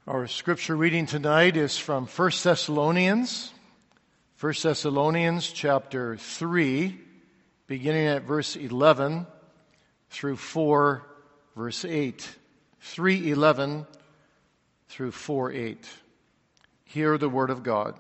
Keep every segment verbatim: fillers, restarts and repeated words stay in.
Our scripture reading tonight is from First Thessalonians, First Thessalonians chapter three, beginning at verse eleven through four, verse eight. three eleven through four eight. Hear the word of God.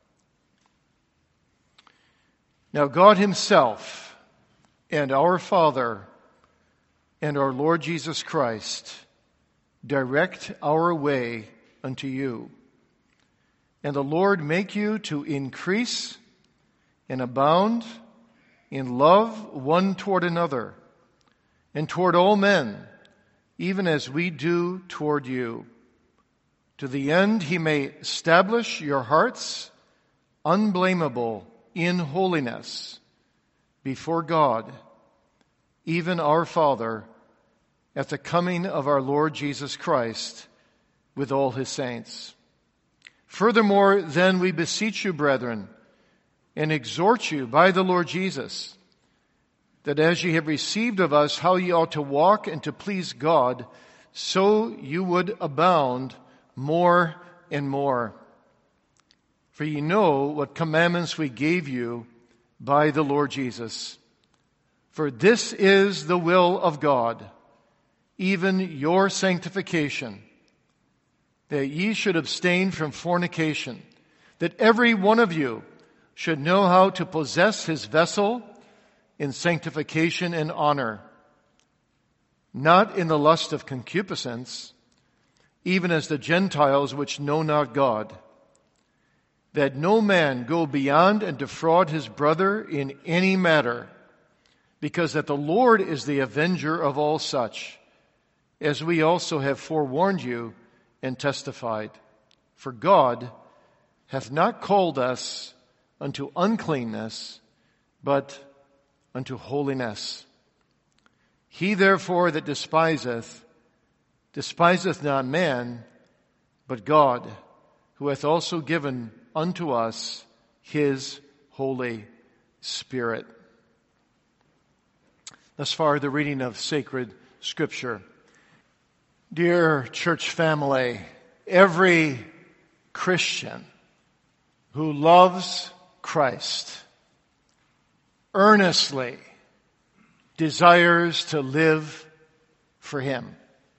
Now God himself and our Father and our Lord Jesus Christ direct our way unto you. And the Lord make you to increase and abound in love one toward another, and toward all men, even as we do toward you, to the end he may establish your hearts unblameable in holiness before God, even our Father, at the coming of our Lord Jesus Christ with all his saints. Furthermore, then we beseech you, brethren, and exhort you by the Lord Jesus, that as ye have received of us how ye ought to walk and to please God, so you would abound more and more. For ye know what commandments we gave you by the Lord Jesus. For this is the will of God, even your sanctification, that ye should abstain from fornication, that every one of you should know how to possess his vessel in sanctification and honor, not in the lust of concupiscence, even as the Gentiles which know not God, that no man go beyond and defraud his brother in any matter, because that the Lord is the avenger of all such, as we also have forewarned you and testified. For God hath not called us unto uncleanness, but unto holiness. He therefore that despiseth, despiseth not man, but God, who hath also given unto us his Holy Spirit. Thus far, the reading of sacred Scripture. Dear church family, every Christian who loves Christ earnestly desires to live for him.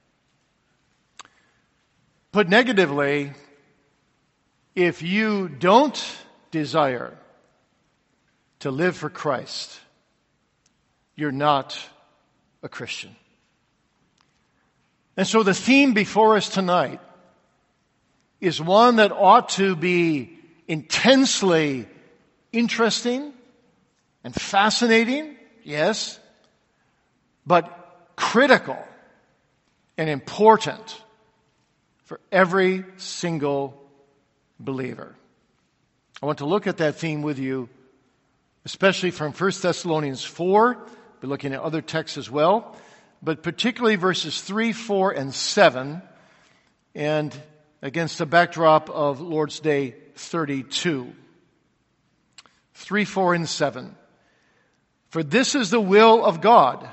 Put negatively, if you don't desire to live for Christ, you're not a Christian. And so the theme before us tonight is one that ought to be intensely interesting and fascinating, yes, but critical and important for every single believer. I want to look at that theme with you, especially from First Thessalonians four. We're looking at other texts as well, but particularly verses three, four, and seven, and against the backdrop of Lord's Day thirty-two. three, four, and seven. For this is the will of God,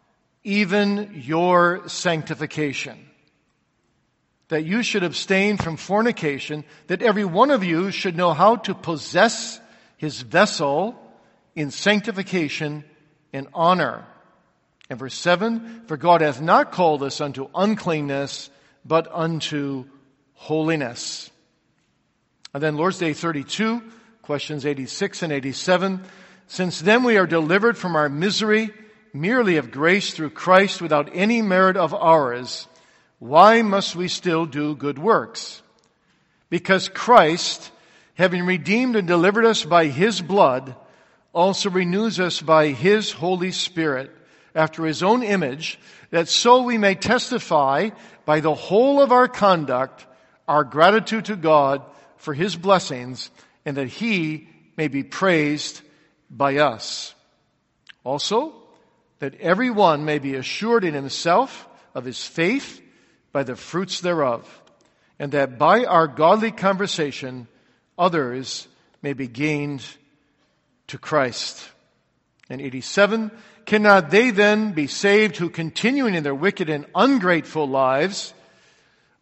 even your sanctification, that you should abstain from fornication, that every one of you should know how to possess his vessel in sanctification and honor. And verse seven, for God hath not called us unto uncleanness, but unto holiness. And then Lord's Day thirty-two, questions eighty-six and eighty-seven. Since then we are delivered from our misery, merely of grace through Christ, without any merit of ours, why must we still do good works? Because Christ, having redeemed and delivered us by his blood, also renews us by his Holy Spirit, after his own image, that so we may testify by the whole of our conduct our gratitude to God for his blessings, and that he may be praised by us. Also, that every one may be assured in himself of his faith by the fruits thereof, and that by our godly conversation others may be gained to Christ. And eighty-seven, cannot they then be saved who, continuing in their wicked and ungrateful lives,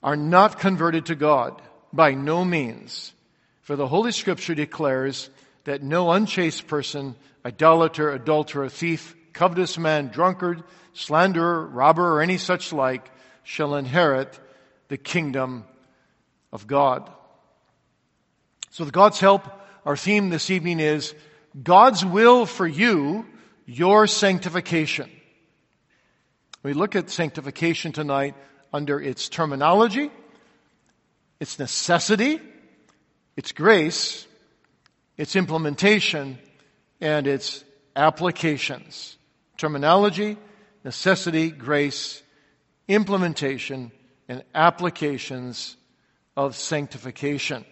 are not converted to God. By no means. For the Holy Scripture declares that no unchaste person, idolater, adulterer, thief, covetous man, drunkard, slanderer, robber, or any such like shall inherit the kingdom of God. So with God's help, our theme this evening is God's will for you, your sanctification. We look at sanctification tonight under its terminology, its necessity, its grace, its implementation, and its applications. Terminology, necessity, grace, implementation, and applications of sanctification.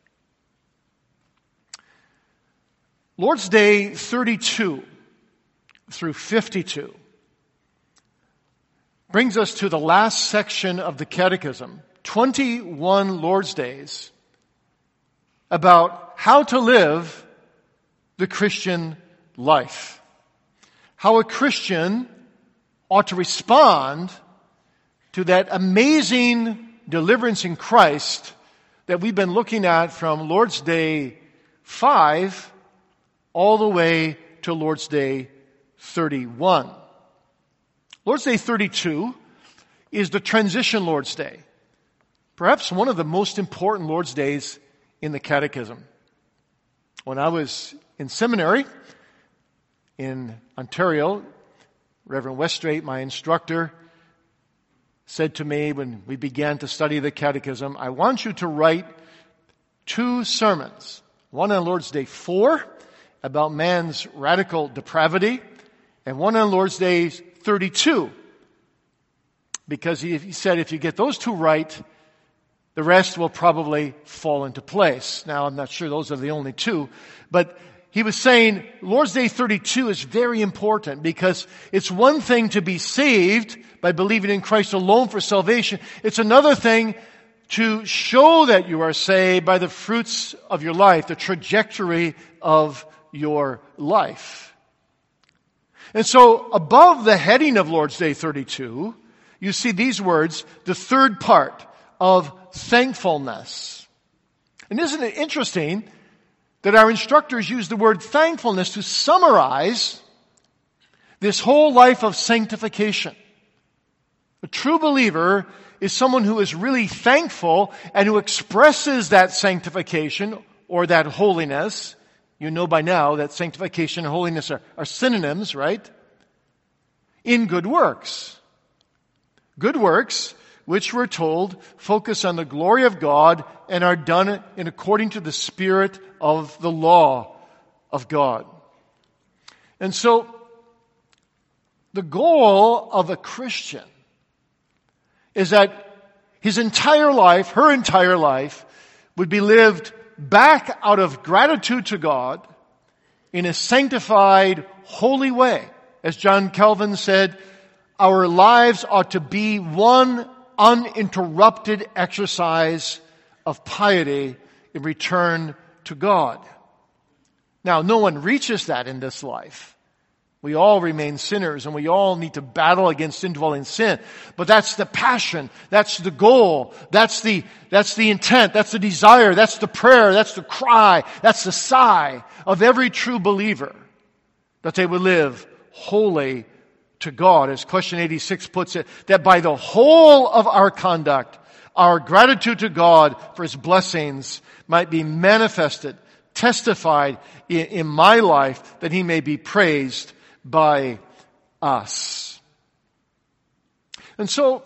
Lord's Day thirty-two through fifty-two brings us to the last section of the Catechism, twenty-one Lord's Days, about how to live the Christian life. How a Christian ought to respond to that amazing deliverance in Christ that we've been looking at from Lord's Day five all the way to Lord's Day thirty-one. Lord's Day thirty-two is the transition Lord's Day. Perhaps one of the most important Lord's Days in the Catechism. When I was in seminary in Ontario, Reverend Westrate, my instructor, said to me when we began to study the Catechism, I want you to write two sermons. One on Lord's Day four, about man's radical depravity, and one on Lord's Day thirty-two. Because he, he said if you get those two right, the rest will probably fall into place. Now, I'm not sure those are the only two, but he was saying Lord's Day thirty-two is very important because it's one thing to be saved by believing in Christ alone for salvation. It's another thing to show that you are saved by the fruits of your life, the trajectory of your life. And so above the heading of Lord's Day thirty-two, you see these words, the third part of thankfulness. And isn't it interesting that our instructors use the word thankfulness to summarize this whole life of sanctification? A true believer is someone who is really thankful and who expresses that sanctification or that holiness. You know by now that sanctification and holiness are, are synonyms, right? In good works. Good works, which we're told focus on the glory of God and are done in according to the spirit of the law of God. And so, the goal of a Christian is that his entire life, her entire life, would be lived back out of gratitude to God in a sanctified, holy way. As John Calvin said, our lives ought to be one uninterrupted exercise of piety in return to God. Now, no one reaches that in this life. We all remain sinners and we all need to battle against indwelling sin. But that's the passion. That's the goal. That's the, that's the intent. That's the desire. That's the prayer. That's the cry. That's the sigh of every true believer, that they would live holy to God. As question eighty-six puts it, that by the whole of our conduct, our gratitude to God for His blessings might be manifested, testified in, in my life, that He may be praised by us. And so,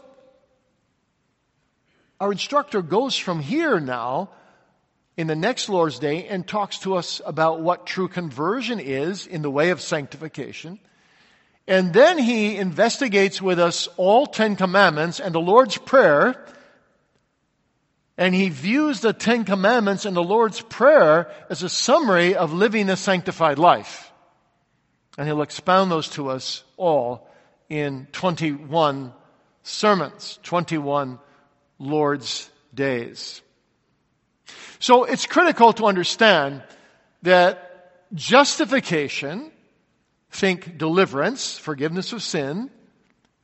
our instructor goes from here now in the next Lord's Day and talks to us about what true conversion is in the way of sanctification. And then he investigates with us all Ten Commandments and the Lord's Prayer. And he views the Ten Commandments and the Lord's Prayer as a summary of living a sanctified life. And he'll expound those to us all in twenty-one sermons, twenty-one Lord's Days. So it's critical to understand that justification, think deliverance, forgiveness of sin,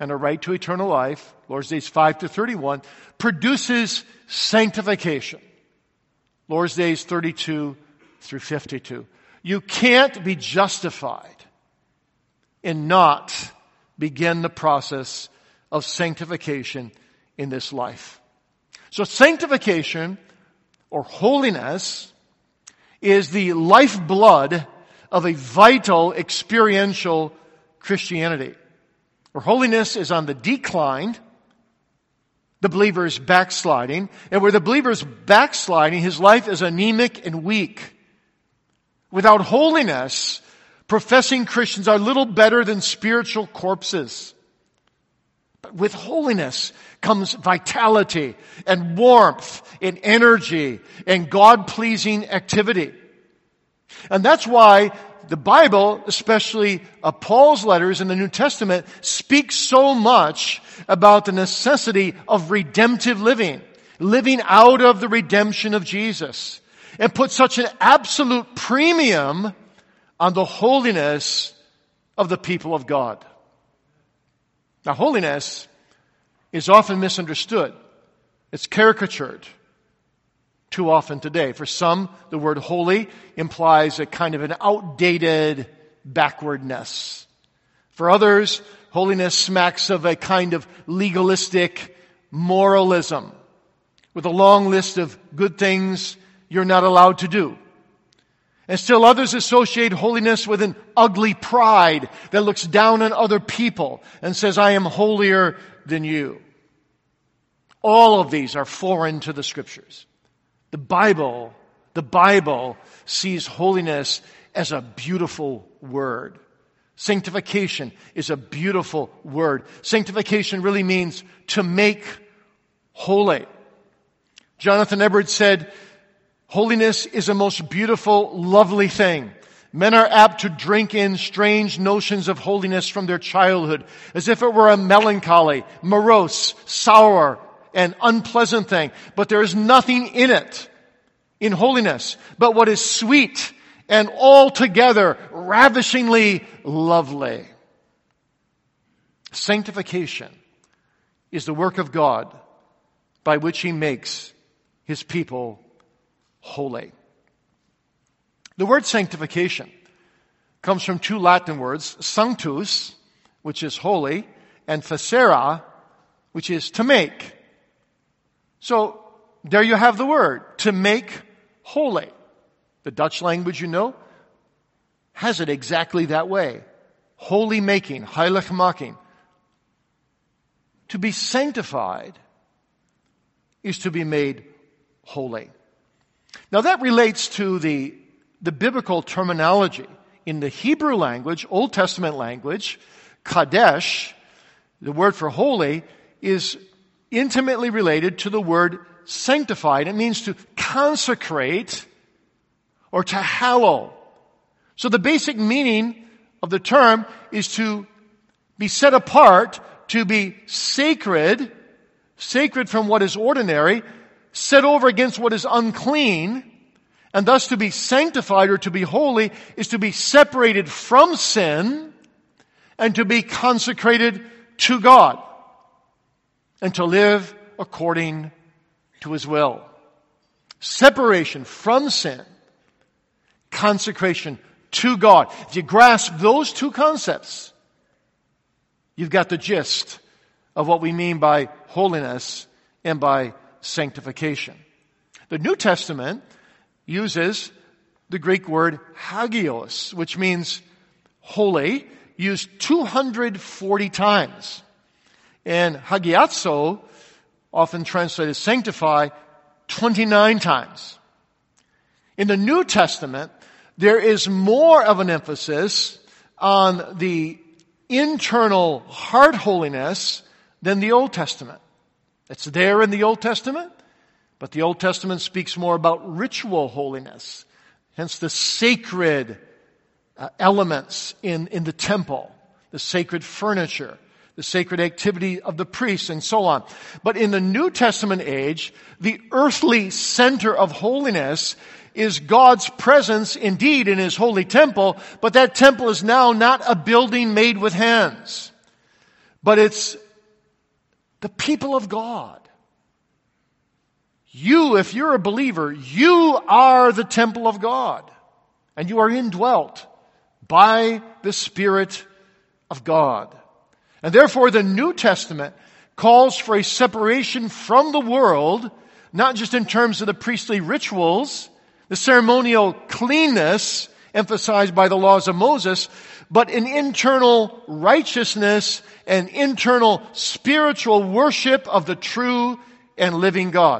and a right to eternal life, Lord's Days five to thirty-one, produces sanctification. Lord's Days thirty-two through fifty-two. You can't be justified and not begin the process of sanctification in this life. So sanctification, or holiness, is the lifeblood of a vital experiential Christianity. Where holiness is on the decline, the believer is backsliding. And where the believer is backsliding, his life is anemic and weak. Without holiness, professing Christians are little better than spiritual corpses. But with holiness comes vitality and warmth and energy and God-pleasing activity. And that's why the Bible, especially uh, Paul's letters in the New Testament, speaks so much about the necessity of redemptive living, living out of the redemption of Jesus, and put such an absolute premium on the holiness of the people of God. Now, holiness is often misunderstood. It's caricatured too often today. For some, the word holy implies a kind of an outdated backwardness. For others, holiness smacks of a kind of legalistic moralism, with a long list of good things you're not allowed to do. And still others associate holiness with an ugly pride that looks down on other people and says, I am holier than you. All of these are foreign to the Scriptures. The Bible, the Bible sees holiness as a beautiful word. Sanctification is a beautiful word. Sanctification really means to make holy. Jonathan Edwards said, holiness is a most beautiful, lovely thing. Men are apt to drink in strange notions of holiness from their childhood, as if it were a melancholy, morose, sour, and unpleasant thing. But there is nothing in it, in holiness, but what is sweet and altogether ravishingly lovely. Sanctification is the work of God by which He makes His people holy. The word sanctification comes from two Latin words, sanctus, which is holy, and facere, which is to make. So, there you have the word, to make holy. The Dutch language, you know, has it exactly that way. Holy making, heiligmaking. To be sanctified is to be made holy. Now that relates to the, the biblical terminology. In the Hebrew language, Old Testament language, kadesh, the word for holy, is intimately related to the word sanctified. It means to consecrate or to hallow. So the basic meaning of the term is to be set apart, to be sacred, sacred from what is ordinary, set over against what is unclean, and thus to be sanctified or to be holy is to be separated from sin and to be consecrated to God and to live according to His will. Separation from sin, consecration to God. If you grasp those two concepts, you've got the gist of what we mean by holiness and by sanctification. The New Testament uses the Greek word hagios, which means holy, used two hundred forty times. And hagiazo, often translated sanctify, twenty-nine times. In the New Testament, there is more of an emphasis on the internal heart holiness than the Old Testament. It's there in the Old Testament, but the Old Testament speaks more about ritual holiness, hence the sacred uh, elements in, in the temple, the sacred furniture, the sacred activity of the priests, and so on. But in the New Testament age, the earthly center of holiness is God's presence indeed in His holy temple, but that temple is now not a building made with hands, but it's the people of God. You, if you're a believer, you are the temple of God, and you are indwelt by the Spirit of God. And therefore, the New Testament calls for a separation from the world, not just in terms of the priestly rituals, the ceremonial cleanness emphasized by the laws of Moses, but an internal righteousness and internal spiritual worship of the true and living God.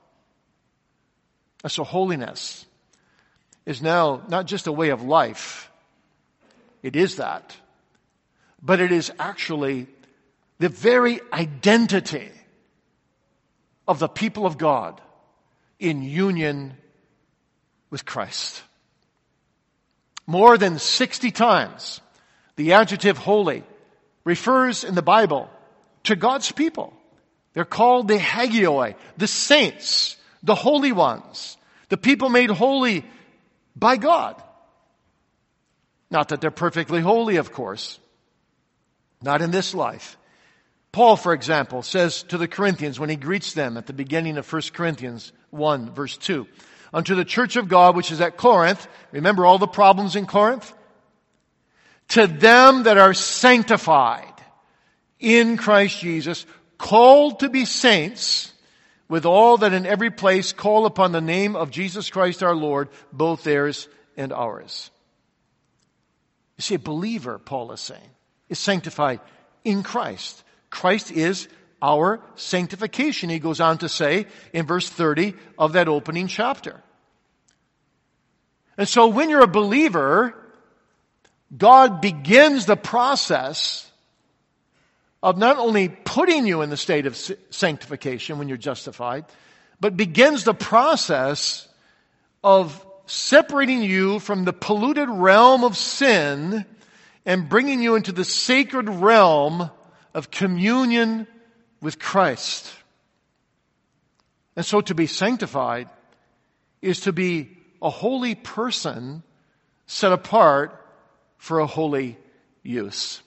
And so holiness is now not just a way of life. It is that. But it is actually the very identity of the people of God in union with Christ. More than sixty times, the adjective holy refers in the Bible to God's people. They're called the hagioi, the saints, the holy ones, the people made holy by God. Not that they're perfectly holy, of course. Not in this life. Paul, for example, says to the Corinthians when he greets them at the beginning of First Corinthians one, verse two, unto the church of God which is at Corinth, remember all the problems in Corinth? To them that are sanctified in Christ Jesus, called to be saints, with all that in every place call upon the name of Jesus Christ our Lord, both theirs and ours. You see, a believer, Paul is saying, is sanctified in Christ. Christ is our sanctification, he goes on to say in verse thirty of that opening chapter. And so when you're a believer, God begins the process of not only putting you in the state of sanctification when you're justified, but begins the process of separating you from the polluted realm of sin and bringing you into the sacred realm of communion with Christ. And so to be sanctified is to be a holy person set apart for a holy use.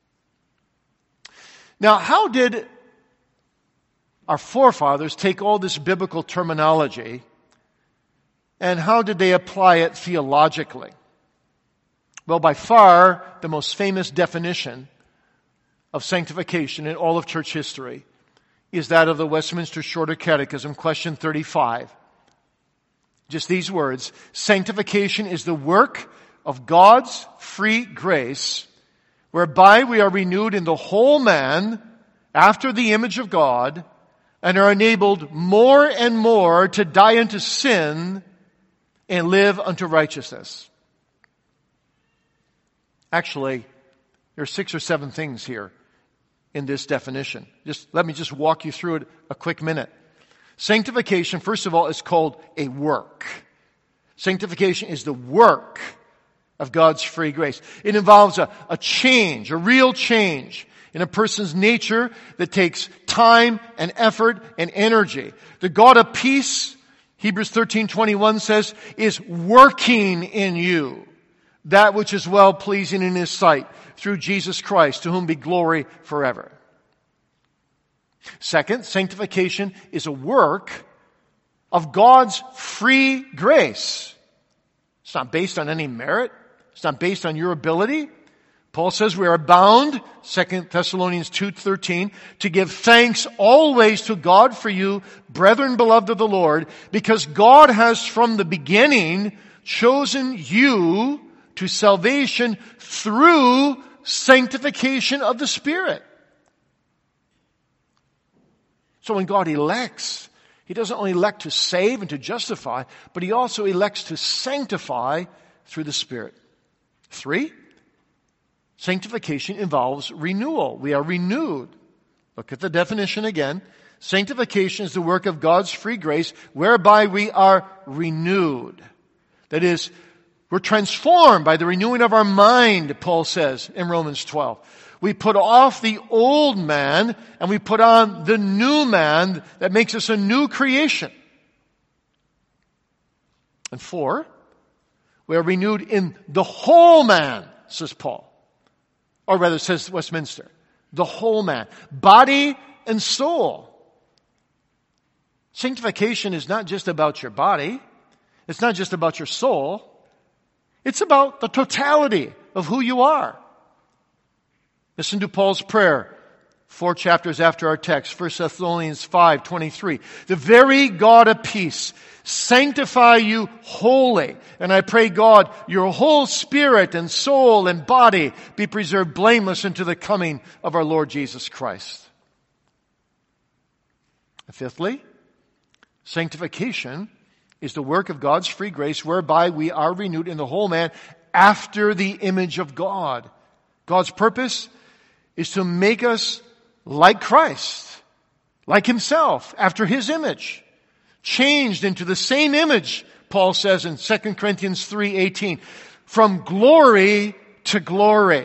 Now, how did our forefathers take all this biblical terminology and how did they apply it theologically? Well, by far, the most famous definition of sanctification in all of church history is that of the Westminster Shorter Catechism, question thirty-five. Just these words: sanctification is the work of God's free grace, whereby we are renewed in the whole man after the image of God and are enabled more and more to die unto sin and live unto righteousness. Actually, there are six or seven things here in this definition. Just let me just walk you through it a quick minute. Sanctification, first of all, is called a work. Sanctification is the work of God's free grace. It involves a, a change, a real change in a person's nature that takes time and effort and energy. The God of peace, Hebrews thirteen twenty-one says, is working in you that which is well-pleasing in His sight through Jesus Christ, to whom be glory forever. Second, sanctification is a work of God's free grace. It's not based on any merit. It's not based on your ability. Paul says we are bound, Second Thessalonians two thirteen, to give thanks always to God for you, brethren beloved of the Lord, because God has from the beginning chosen you to salvation through sanctification of the Spirit. So when God elects, He doesn't only elect to save and to justify, but He also elects to sanctify through the Spirit. Three, sanctification involves renewal. We are renewed. Look at the definition again. Sanctification is the work of God's free grace, whereby we are renewed. That is, we're transformed by the renewing of our mind, Paul says in Romans twelve. We put off the old man and we put on the new man that makes us a new creation. And four, we are renewed in the whole man, says Paul. Or rather, says Westminster. The whole man. Body and soul. Sanctification is not just about your body. It's not just about your soul. It's about the totality of who you are. Listen to Paul's prayer, four chapters after our text, First Thessalonians five twenty-three. The very God of peace sanctify you wholly. And I pray, God, your whole spirit and soul and body be preserved blameless unto the coming of our Lord Jesus Christ. And fifthly, sanctification is the work of God's free grace whereby we are renewed in the whole man after the image of God. God's purpose is to make us like Christ, like Himself, after His image. Changed into the same image, Paul says in Second Corinthians three eighteen, from glory to glory.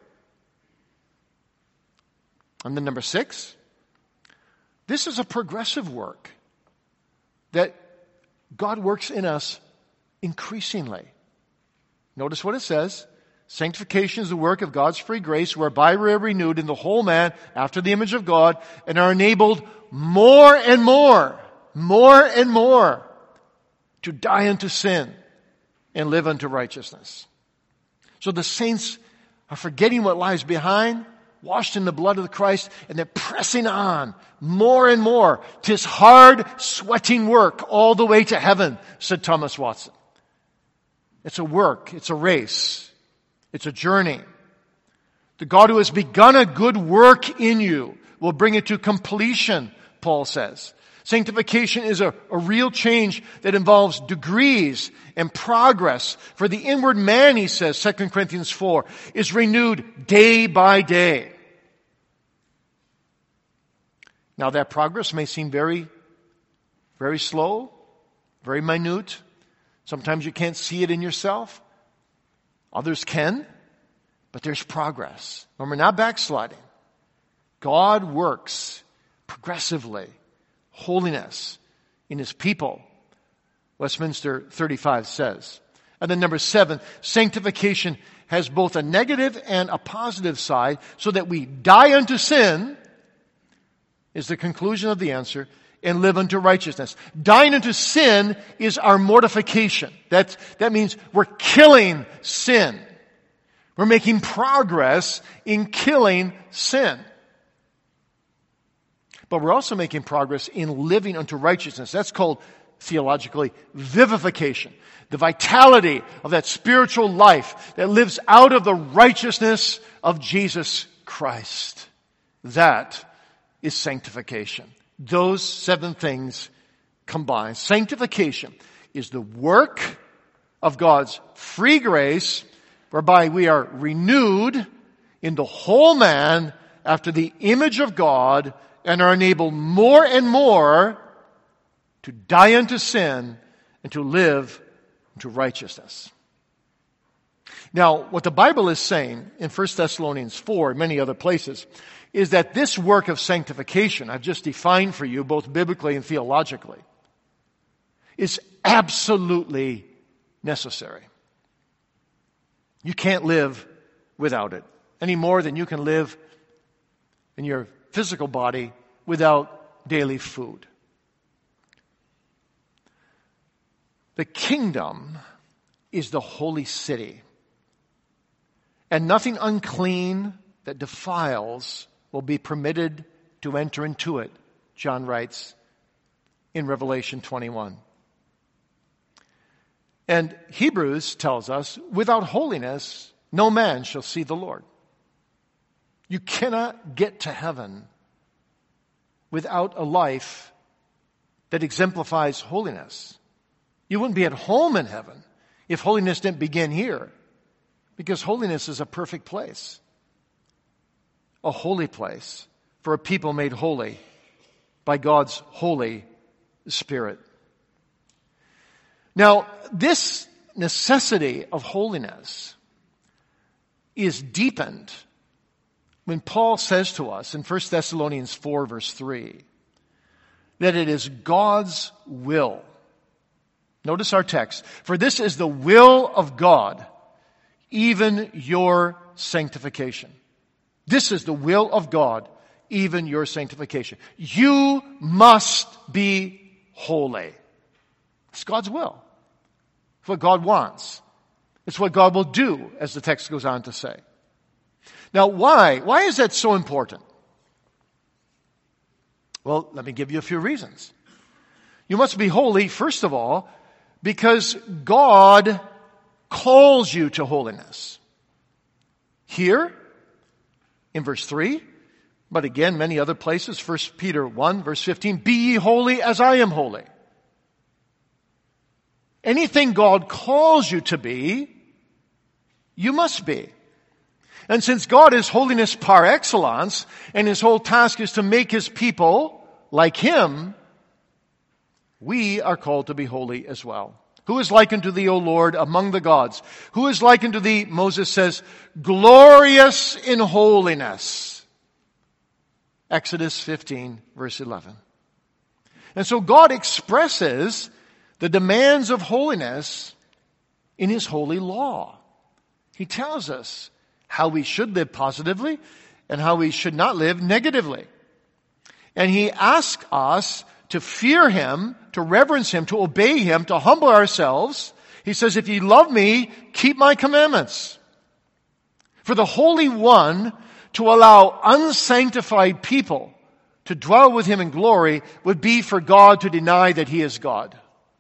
And then number six, this is a progressive work that God works in us increasingly. Notice what it says. Sanctification is the work of God's free grace whereby we are renewed in the whole man after the image of God and are enabled more and more, more and more to die unto sin and live unto righteousness. So the saints are forgetting what lies behind, washed in the blood of Christ, and they're pressing on more and more. 'Tis hard, sweating work all the way to heaven, said Thomas Watson. It's a work. It's a race. It's a journey. The God who has begun a good work in you will bring it to completion, Paul says. Sanctification is a, a real change that involves degrees and progress. For the inward man, he says, Second Corinthians four, is renewed day by day. Now that progress may seem very, very slow, very minute. Sometimes you can't see it in yourself. Others can. But there's progress. And we're not backsliding. God works progressively. Holiness in His people. Westminster thirty-five says. And then number seven, sanctification has both a negative and a positive side, so that we die unto sin is the conclusion of the answer, and live unto righteousness. Dying unto sin is our mortification. That, that means we're killing sin. We're making progress in killing sin. But we're also making progress in living unto righteousness. That's called, theologically, vivification. The vitality of that spiritual life that lives out of the righteousness of Jesus Christ. That is sanctification. Those seven things combined. Sanctification is the work of God's free grace whereby we are renewed in the whole man after the image of God and are enabled more and more to die unto sin and to live unto righteousness. Now, what the Bible is saying in First Thessalonians four and many other places is that this work of sanctification, I've just defined for you both biblically and theologically, is absolutely necessary. You can't live without it any more than you can live in your physical body without daily food. The kingdom is the holy city, and nothing unclean that defiles will be permitted to enter into it, John writes in Revelation twenty-one. And Hebrews tells us, without holiness, no man shall see the Lord. You cannot get to heaven without a life that exemplifies holiness. You wouldn't be at home in heaven if holiness didn't begin here, because holiness is a perfect place, a holy place for a people made holy by God's Holy Spirit. Now, this necessity of holiness is deepened when Paul says to us in First Thessalonians four verse three that it is God's will. Notice our text. For this is the will of God, even your sanctification. This is the will of God, even your sanctification. You must be holy. It's God's will. It's what God wants. It's what God will do, as the text goes on to say. Now, why? Why is that so important? Well, let me give you a few reasons. You must be holy, first of all, because God calls you to holiness. Here, in verse three, but again, many other places, First Peter one, verse fifteen, be ye holy as I am holy. Anything God calls you to be, you must be. And since God is holiness par excellence, and His whole task is to make His people like Him, we are called to be holy as well. Who is like unto thee, O Lord, among the gods? Who is like unto thee, Moses says, glorious in holiness? Exodus fifteen, verse eleven. And so God expresses the demands of holiness in His holy law. He tells us how we should live positively and how we should not live negatively. And He asks us to fear Him, to reverence Him, to obey Him, to humble ourselves. He says, if ye love me, keep my commandments. For the Holy One to allow unsanctified people to dwell with Him in glory would be for God to deny that He is God.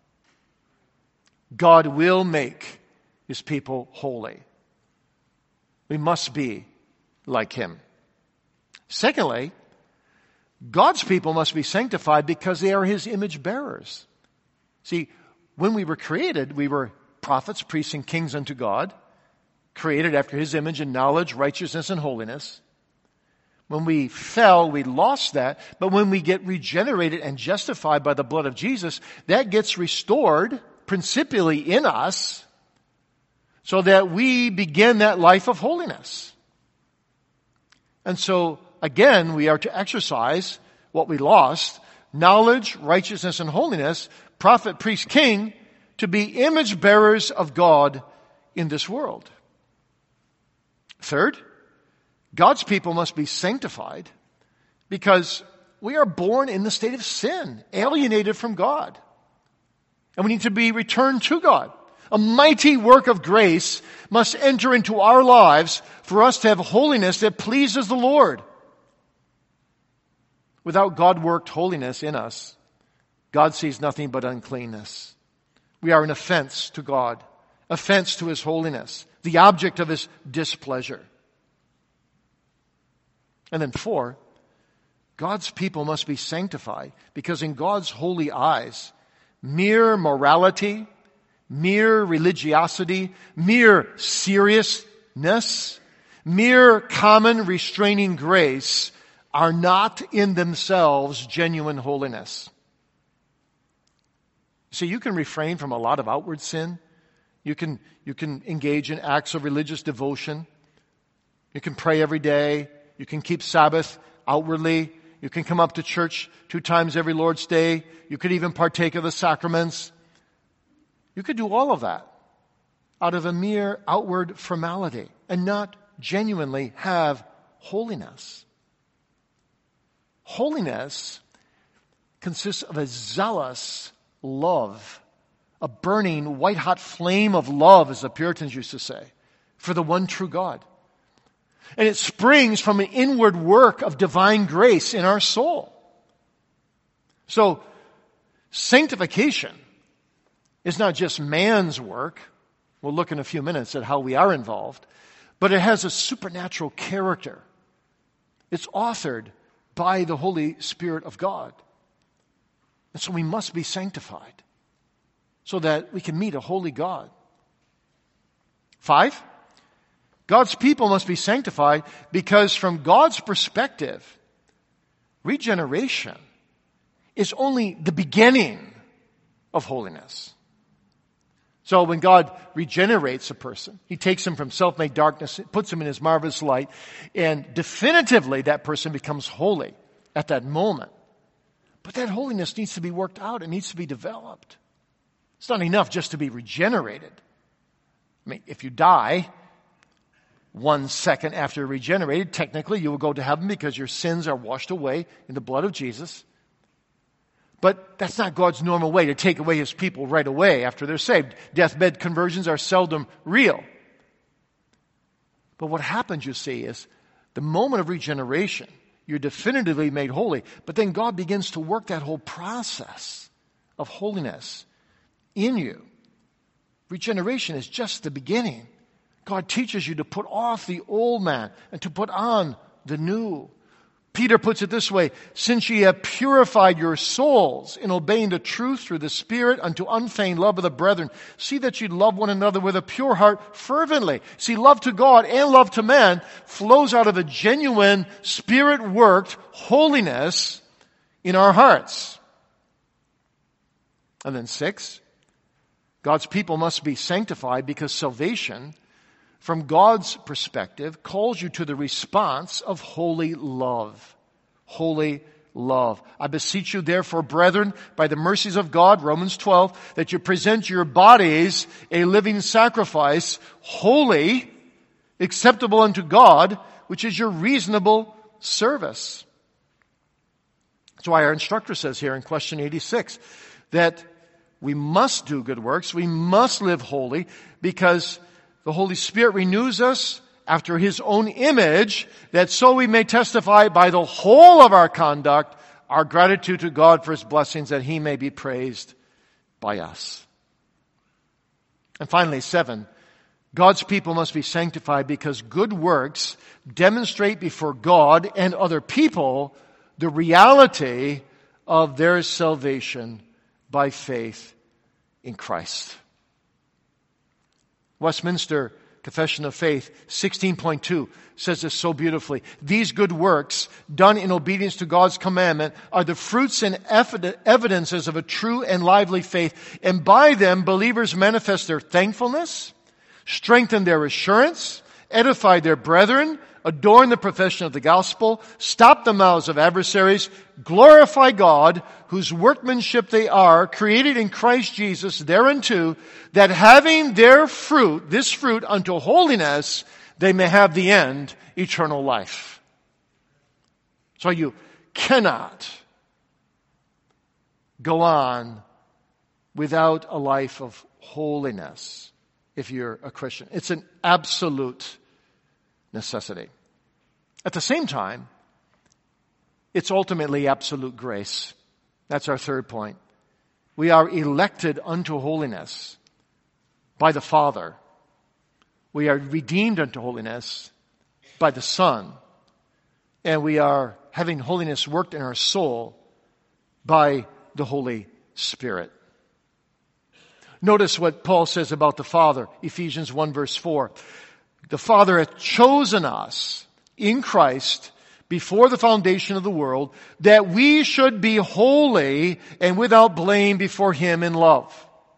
God will make His people holy. We must be like Him. Secondly, God's people must be sanctified because they are His image bearers. See, when we were created, we were prophets, priests, and kings unto God, created after His image in knowledge, righteousness, and holiness. When we fell, we lost that. But when we get regenerated and justified by the blood of Jesus, that gets restored principally in us so that we begin that life of holiness. And so, again, we are to exercise what we lost, knowledge, righteousness, and holiness, prophet, priest, king, to be image bearers of God in this world. Third, God's people must be sanctified because we are born in the state of sin, alienated from God. And we need to be returned to God. A mighty work of grace must enter into our lives for us to have holiness that pleases the Lord. Without God-worked holiness in us, God sees nothing but uncleanness. We are an offense to God, offense to His holiness, the object of His displeasure. And then four, God's people must be sanctified because in God's holy eyes, mere morality, mere religiosity, mere seriousness, mere common restraining grace are not in themselves genuine holiness. See, you can refrain from a lot of outward sin. You can, you can engage in acts of religious devotion. You can pray every day. You can keep Sabbath outwardly. You can come up to church two times every Lord's Day. You could even partake of the sacraments. You could do all of that out of a mere outward formality and not genuinely have holiness. Holiness consists of a zealous love, a burning, white-hot flame of love, as the Puritans used to say, for the one true God. And it springs from an inward work of divine grace in our soul. So, sanctification is not just man's work. We'll look in a few minutes at how we are involved. But it has a supernatural character. It's authored by the Holy Spirit of God. And so we must be sanctified so that we can meet a holy God. Five, God's people must be sanctified because from God's perspective, regeneration is only the beginning of holiness. So when God regenerates a person, He takes him from self-made darkness, puts him in His marvelous light, and definitively that person becomes holy at that moment. But that holiness needs to be worked out. It needs to be developed. It's not enough just to be regenerated. I mean, if you die, one second after you're regenerated. Technically, you will go to heaven because your sins are washed away in the blood of Jesus. But that's not God's normal way to take away His people right away after they're saved. Deathbed conversions are seldom real. But what happens, you see, is the moment of regeneration, you're definitively made holy. But then God begins to work that whole process of holiness in you. Regeneration is just the beginning. God teaches you to put off the old man and to put on the new. Peter puts it this way, since ye have purified your souls in obeying the truth through the Spirit unto unfeigned love of the brethren, see that you love one another with a pure heart fervently. See, love to God and love to man flows out of a genuine Spirit-worked holiness in our hearts. And then six, God's people must be sanctified because salvation, from God's perspective, calls you to the response of holy love. Holy love. I beseech you therefore, brethren, by the mercies of God, Romans twelve, that you present your bodies a living sacrifice, holy, acceptable unto God, which is your reasonable service. That's why our instructor says here in question eighty-six that we must do good works, we must live holy, because the Holy Spirit renews us after His own image, that so we may testify by the whole of our conduct our gratitude to God for His blessings, that He may be praised by us. And finally, seven, God's people must be sanctified because good works demonstrate before God and other people the reality of their salvation by faith in Christ. Westminster Confession of Faith sixteen point two says this so beautifully. These good works, done in obedience to God's commandment, are the fruits and evidences of a true and lively faith, and by them believers manifest their thankfulness, strengthen their assurance, edify their brethren, adorn the profession of the gospel, stop the mouths of adversaries, glorify God, whose workmanship they are, created in Christ Jesus thereunto, that having their fruit, this fruit unto holiness, they may have the end, eternal life. So you cannot go on without a life of holiness if you're a Christian. It's an absolute necessity. At the same time, it's ultimately absolute grace. That's our third point. We are elected unto holiness by the Father. We are redeemed unto holiness by the Son. And we are having holiness worked in our soul by the Holy Spirit. Notice what Paul says about the Father, Ephesians one verse four. The Father hath chosen us in Christ before the foundation of the world, that we should be holy and without blame before Him in love.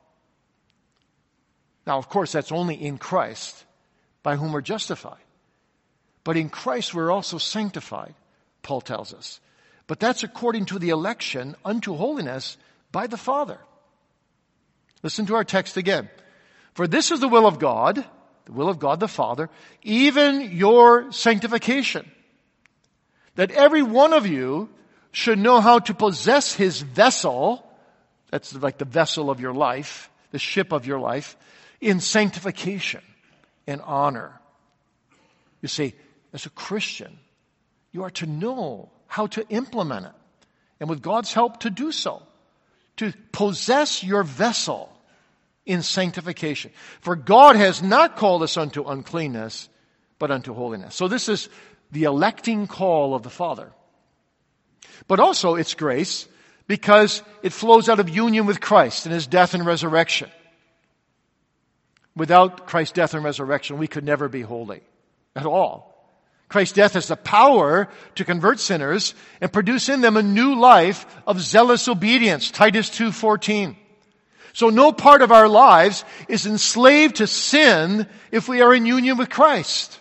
Now, of course, that's only in Christ, by whom we're justified. But in Christ we're also sanctified, Paul tells us. But that's according to the election unto holiness by the Father. Listen to our text again. For this is the will of God, the will of God the Father, even your sanctification, that every one of you should know how to possess his vessel, that's like the vessel of your life, the ship of your life, in sanctification and honor. You see, as a Christian, you are to know how to implement it, and with God's help to do so, to possess your vessel in sanctification. For God has not called us unto uncleanness, but unto holiness. So this is the electing call of the Father. But also it's grace because it flows out of union with Christ in His death and resurrection. Without Christ's death and resurrection, we could never be holy at all. Christ's death has the power to convert sinners and produce in them a new life of zealous obedience, Titus two fourteen. So no part of our lives is enslaved to sin if we are in union with Christ.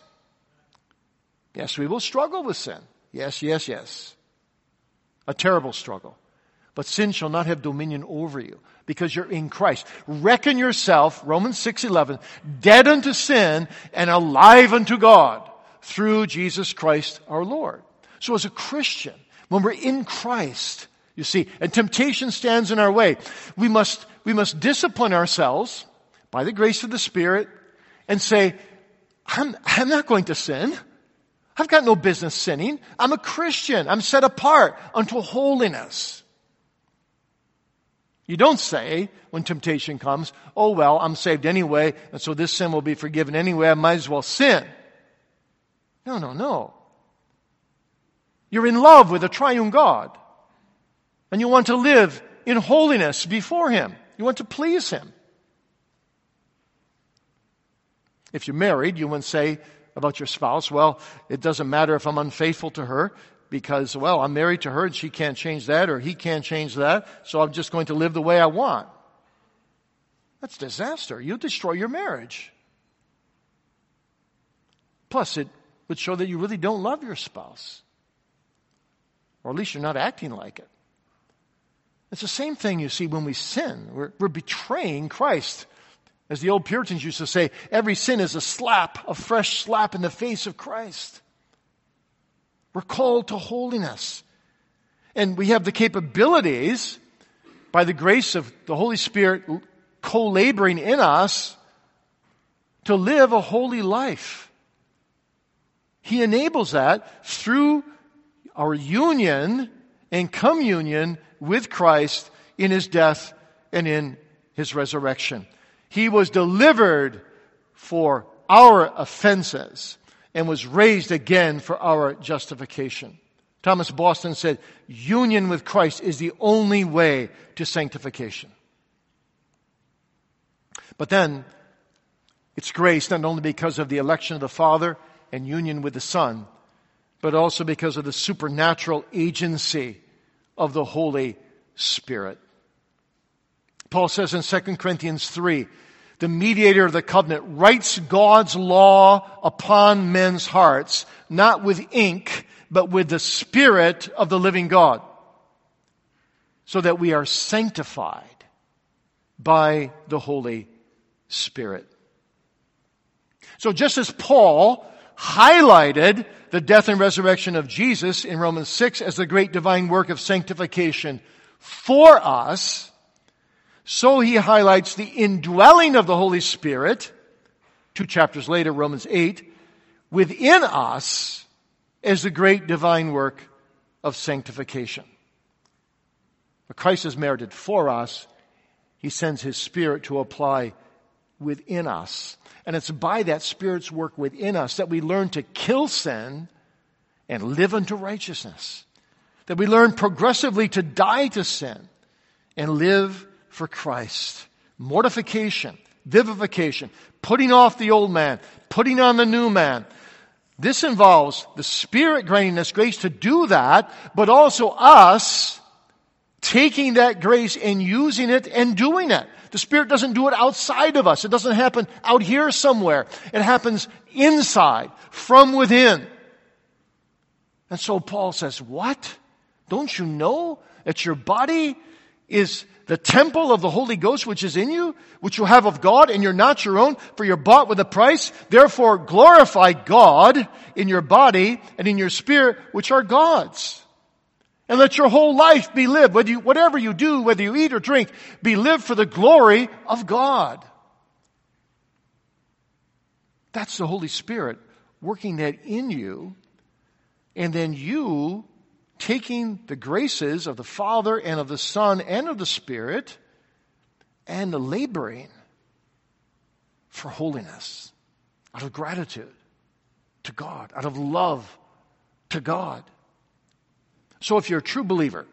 Yes, we will struggle with sin. Yes, yes, yes. A terrible struggle. but sin shall not have dominion over you, because you're in Christ. Reckon yourself, Romans six eleven, dead unto sin and alive unto God through Jesus Christ our Lord. So as a Christian, when we're in Christ, you see, and temptation stands in our way, we must, we must discipline ourselves by the grace of the Spirit and say, I'm, I'm not going to sin. I've got no business sinning. I'm a Christian. I'm set apart unto holiness. You don't say, when temptation comes, oh well, I'm saved anyway, and so this sin will be forgiven anyway, I might as well sin. No, no, no. You're in love with a triune God. And you want to live in holiness before Him. You want to please Him. If you're married, you wouldn't say about your spouse, well, it doesn't matter if I'm unfaithful to her because, well, I'm married to her and she can't change that or he can't change that, so I'm just going to live the way I want. That's disaster. You destroy your marriage. Plus, it would show that you really don't love your spouse. Or at least you're not acting like it. It's the same thing you see when we sin. We're, we're betraying Christ. As the old Puritans used to say, every sin is a slap, a fresh slap in the face of Christ. We're called to holiness. And we have the capabilities, by the grace of the Holy Spirit co-laboring in us, to live a holy life. He enables that through our union and communion with Christ in His death and in His resurrection. He was delivered for our offenses and was raised again for our justification. Thomas Boston said, union with Christ is the only way to sanctification. But then, it's grace not only because of the election of the Father and union with the Son, but also because of the supernatural agency of the Holy Spirit. Paul says in Second Corinthians three, the mediator of the covenant writes God's law upon men's hearts, not with ink, but with the Spirit of the living God, so that we are sanctified by the Holy Spirit. So just as Paul highlighted the death and resurrection of Jesus in Romans six as the great divine work of sanctification for us, so he highlights the indwelling of the Holy Spirit, two chapters later, Romans eight, within us as the great divine work of sanctification. But Christ has merited for us. He sends His Spirit to apply within us. And it's by that Spirit's work within us that we learn to kill sin and live unto righteousness. That we learn progressively to die to sin and live for Christ. Mortification, vivification, putting off the old man, putting on the new man. This involves the Spirit granting us grace to do that, but also us taking that grace and using it and doing it. The Spirit doesn't do it outside of us. It doesn't happen out here somewhere. It happens inside, from within. And so Paul says, what? Don't you know that your body is the temple of the Holy Ghost which is in you, which you have of God, and you're not your own, for you're bought with a price? Therefore glorify God in your body and in your spirit, which are God's. And let your whole life be lived, whether you, whatever you do, whether you eat or drink, be lived for the glory of God. That's the Holy Spirit working that in you, and then you taking the graces of the Father and of the Son and of the Spirit and laboring for holiness out of gratitude to God, out of love to God. So if you're a true believer,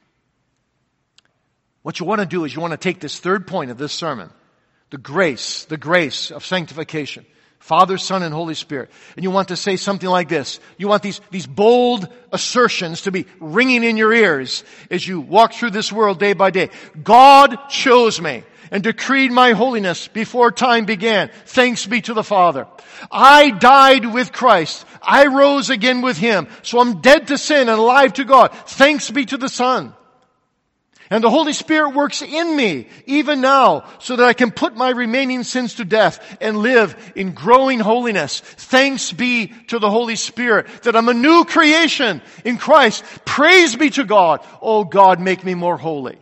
what you want to do is you want to take this third point of this sermon, the grace, the grace of sanctification, Father, Son, and Holy Spirit. And you want to say something like this. You want these, these bold assertions to be ringing in your ears as you walk through this world day by day. God chose me and decreed my holiness before time began. Thanks be to the Father. I died with Christ. I rose again with Him. So I'm dead to sin and alive to God. Thanks be to the Son. And the Holy Spirit works in me, even now, so that I can put my remaining sins to death and live in growing holiness. Thanks be to the Holy Spirit that I'm a new creation in Christ. Praise be to God. Oh God, make me more holy.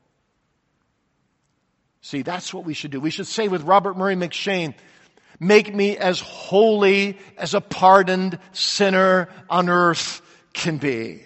See, that's what we should do. We should say with Robert Murray McCheyne, make me as holy as a pardoned sinner on earth can be.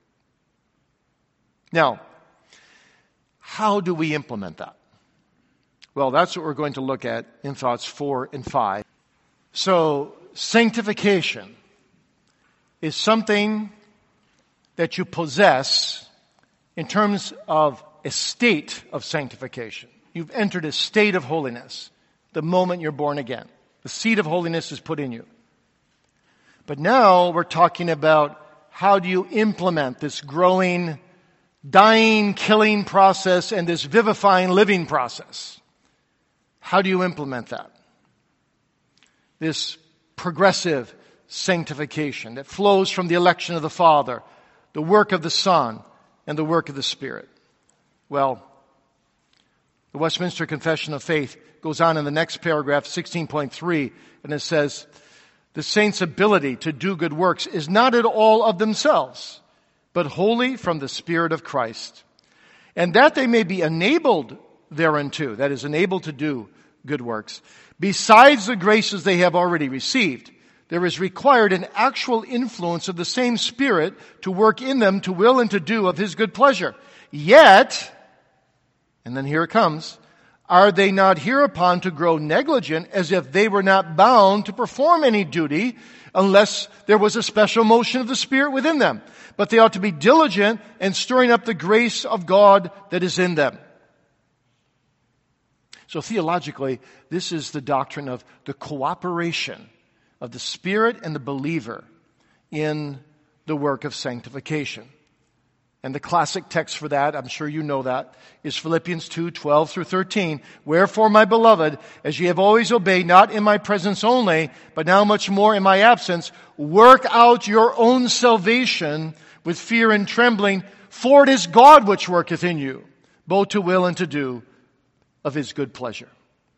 Now, how do we implement that? Well, that's what we're going to look at in thoughts four and five. So, sanctification is something that you possess in terms of a state of sanctification. You've entered a state of holiness the moment you're born again. The seed of holiness is put in you. But now we're talking about how do you implement this growing, dying, killing process and this vivifying, living process. How do you implement that? This progressive sanctification that flows from the election of the Father, the work of the Son, and the work of the Spirit. Well, the Westminster Confession of Faith goes on in the next paragraph, sixteen point three, and it says, the saints' ability to do good works is not at all of themselves, but wholly from the Spirit of Christ. And that they may be enabled thereunto, that is, enabled to do good works, besides the graces they have already received, there is required an actual influence of the same Spirit to work in them to will and to do of His good pleasure. Yet, and then here it comes, are they not hereupon to grow negligent as if they were not bound to perform any duty unless there was a special motion of the Spirit within them? But they ought to be diligent in stirring up the grace of God that is in them. So theologically, this is the doctrine of the cooperation of the Spirit and the believer in the work of sanctification. And the classic text for that, I'm sure you know that, is Philippians two, twelve through thirteen. Wherefore, my beloved, as ye have always obeyed, not in my presence only, but now much more in my absence, work out your own salvation with fear and trembling, for it is God which worketh in you, both to will and to do of His good pleasure.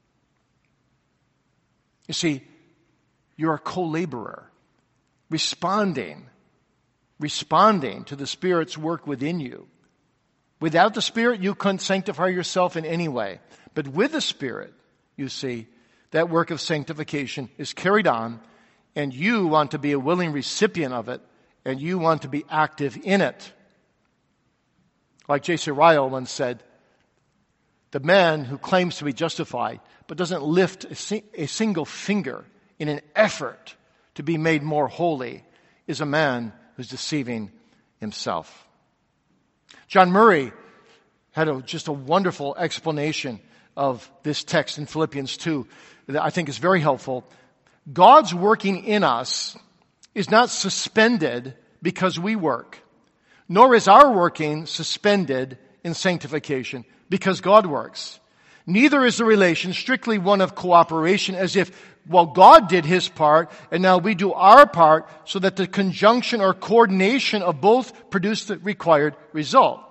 You see, you're a co-laborer, responding responding to the Spirit's work within you. Without the Spirit, you couldn't sanctify yourself in any way. But with the Spirit, you see, that work of sanctification is carried on, and you want to be a willing recipient of it, and you want to be active in it. Like J C Ryle once said, the man who claims to be justified, but doesn't lift a, sing- a single finger in an effort to be made more holy, is a man who's deceiving himself. John Murray had a, just a wonderful explanation of this text in Philippians two that I think is very helpful. God's working in us is not suspended because we work, nor is our working suspended in sanctification because God works. Neither is the relation strictly one of cooperation, as if, well, God did His part, and now we do our part, so that the conjunction or coordination of both produce the required result.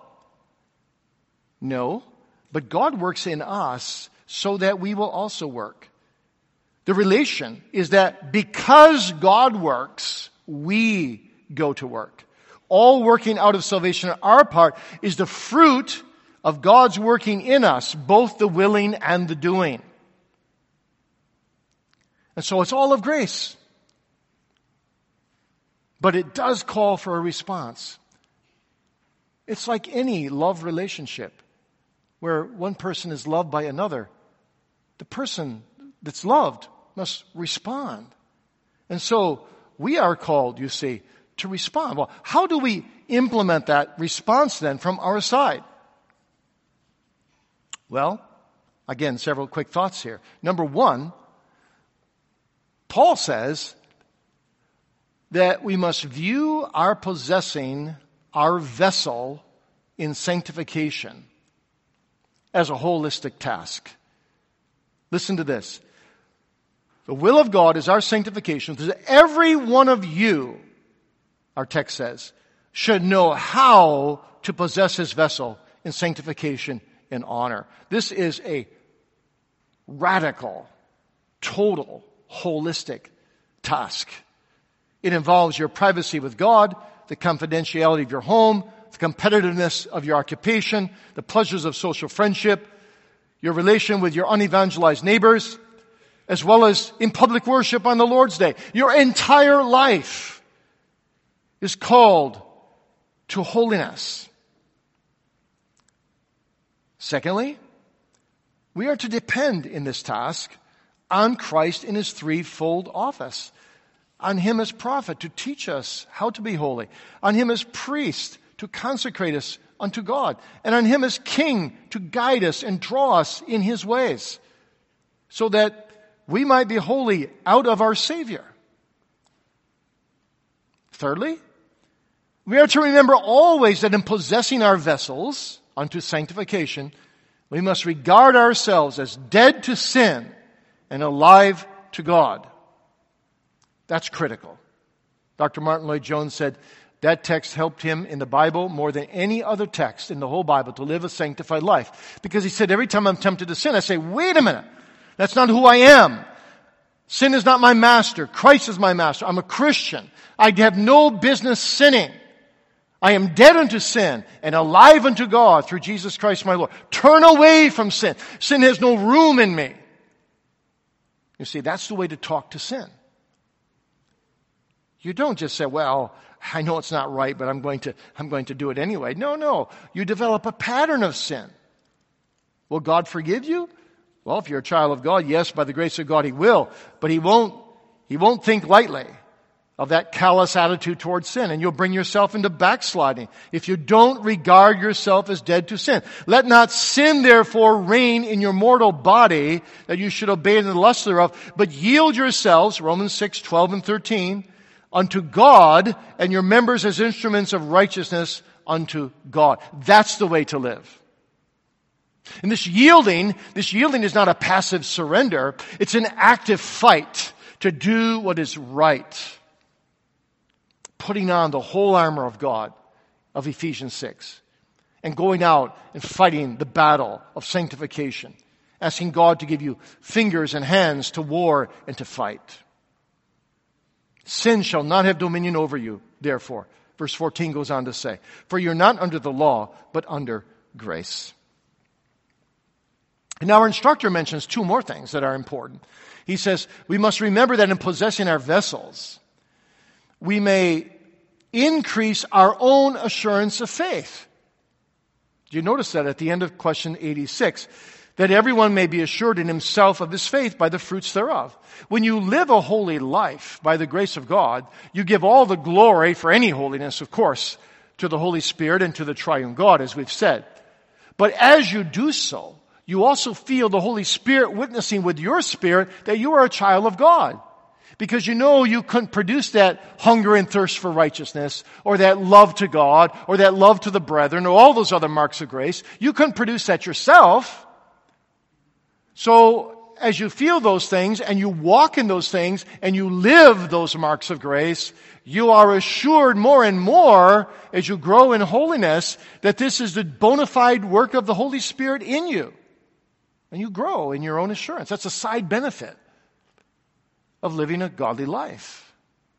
No, but God works in us so that we will also work. The relation is that because God works, we go to work. All working out of salvation on our part is the fruit of God's working in us, both the willing and the doing. And so it's all of grace. But it does call for a response. It's like any love relationship where one person is loved by another. The person that's loved must respond. And so we are called, you see, to respond. Well, how do we implement that response then from our side? Well, again, several quick thoughts here. Number one, Paul says that we must view our possessing our vessel in sanctification as a holistic task. Listen to this. The will of God is our sanctification, so that every one of you, our text says, should know how to possess his vessel in in sanctification and honor. This is a radical, total, holistic task. It involves your privacy with God, the confidentiality of your home, the competitiveness of your occupation, the pleasures of social friendship, your relation with your unevangelized neighbors, as well as in public worship on the Lord's Day. Your entire life is called to holiness. Secondly, we are to depend in this task on Christ in his threefold office. On him as prophet to teach us how to be holy. On him as priest to consecrate us unto God. And on him as king to guide us and draw us in his ways. So that we might be holy out of our Savior. Thirdly, we are to remember always that in possessing our vessels unto sanctification, we must regard ourselves as dead to sin and alive to God. That's critical. Doctor Martin Lloyd-Jones said that text helped him in the Bible more than any other text in the whole Bible to live a sanctified life. Because he said, every time I'm tempted to sin, I say, wait a minute. That's not who I am. Sin is not my master. Christ is my master. I'm a Christian. I have no business sinning. I am dead unto sin and alive unto God through Jesus Christ my Lord. Turn away from sin. Sin has no room in me. You see, that's the way to talk to sin. You don't just say, well, I know it's not right, but I'm going to, I'm going to do it anyway. No, no. You develop a pattern of sin. Will God forgive you? Well, if you're a child of God, yes, by the grace of God, he will. But he won't, he won't think lightly of that callous attitude towards sin, and you'll bring yourself into backsliding if you don't regard yourself as dead to sin. Let not sin, therefore, reign in your mortal body, that you should obey in the lust thereof, but yield yourselves, Romans six, twelve and thirteen, unto God, and your members as instruments of righteousness unto God. That's the way to live. And this yielding, this yielding is not a passive surrender. It's an active fight to do what is right. Putting on the whole armor of God, of Ephesians six, and going out and fighting the battle of sanctification, asking God to give you fingers and hands to war and to fight. Sin shall not have dominion over you, therefore. Verse fourteen goes on to say, for you're not under the law, but under grace. And now our instructor mentions two more things that are important. He says, we must remember that in possessing our vessels, we may increase our own assurance of faith. Do you notice that at the end of question eighty-six? That everyone may be assured in himself of his faith by the fruits thereof. When you live a holy life by the grace of God, you give all the glory for any holiness, of course, to the Holy Spirit and to the triune God, as we've said. But as you do so, you also feel the Holy Spirit witnessing with your spirit that you are a child of God. Because you know you couldn't produce that hunger and thirst for righteousness, or that love to God, or that love to the brethren, or all those other marks of grace. You couldn't produce that yourself. So, as you feel those things, and you walk in those things, and you live those marks of grace, you are assured more and more, as you grow in holiness, that this is the bona fide work of the Holy Spirit in you. And you grow in your own assurance. That's a side benefit of living a godly life.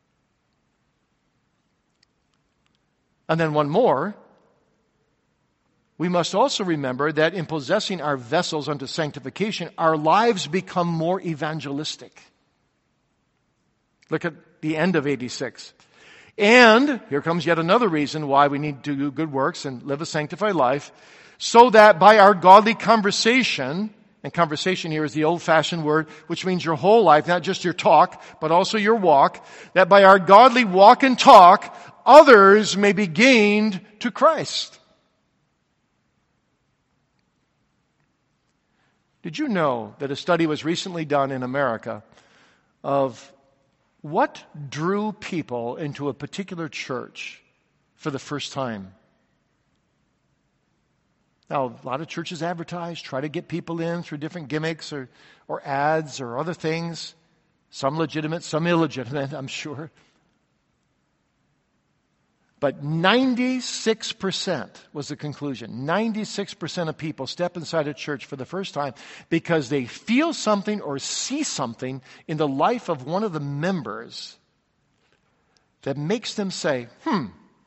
And then one more. We must also remember that in possessing our vessels unto sanctification, our lives become more evangelistic. Look at the end of eighty-six. And here comes yet another reason why we need to do good works and live a sanctified life, so that by our godly conversation, and conversation here is the old-fashioned word, which means your whole life, not just your talk, but also your walk, that by our godly walk and talk, others may be gained to Christ. Did you know that a study was recently done in America of what drew people into a particular church for the first time? Now, a lot of churches advertise, try to get people in through different gimmicks or, or ads or other things. Some legitimate, some illegitimate, I'm sure. But ninety-six percent was the conclusion. ninety-six percent of people step inside a church for the first time because they feel something or see something in the life of one of the members that makes them say, hmm,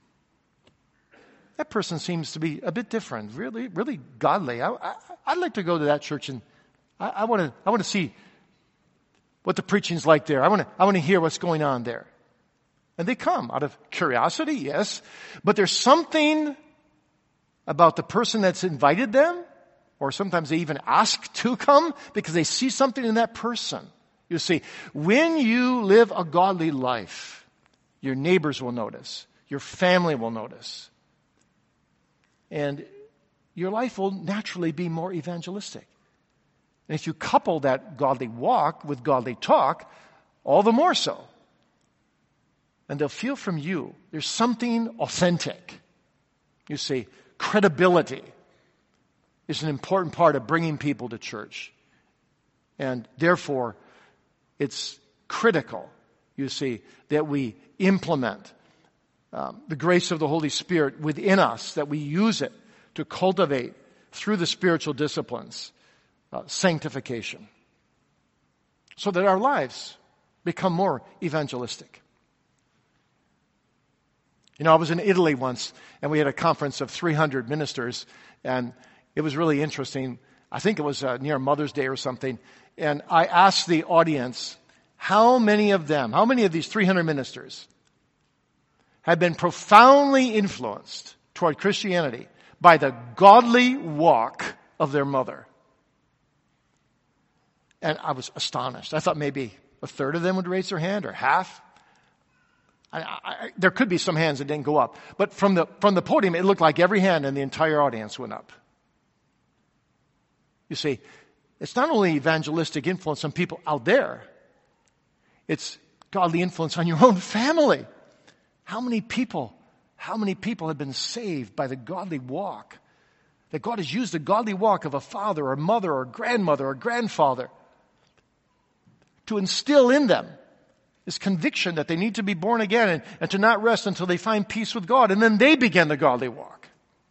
that person seems to be a bit different, really, really godly. I, I, I'd like to go to that church, and I, I want to I want to see what the preaching's like there. I want to I want to hear what's going on there. And they come out of curiosity, yes, but there's something about the person that's invited them, or sometimes they even ask to come because they see something in that person. You see, when you live a godly life, your neighbors will notice, your family will notice, and your life will naturally be more evangelistic. And if you couple that godly walk with godly talk, all the more so. And they'll feel from you, there's something authentic. You see, credibility is an important part of bringing people to church. And therefore, it's critical, you see, that we implement um, the grace of the Holy Spirit within us, that we use it to cultivate through the spiritual disciplines, uh, sanctification, so that our lives become more evangelistic. You know, I was in Italy once, and we had a conference of three hundred ministers, and it was really interesting. I think it was uh, near Mother's Day or something, and I asked the audience, how many of them, how many of these three hundred ministers had been profoundly influenced toward Christianity by the godly walk of their mother? And I was astonished. I thought maybe a third of them would raise their hand, or half. I, I, there could be some hands that didn't go up. But from the, from the podium, it looked like every hand in the entire audience went up. You see, it's not only evangelistic influence on people out there, it's godly influence on your own family. How many people, how many people have been saved by the godly walk? That God has used the godly walk of a father or mother or grandmother or grandfather to instill in them this conviction that they need to be born again and, and to not rest until they find peace with God. And then they begin the godly walk.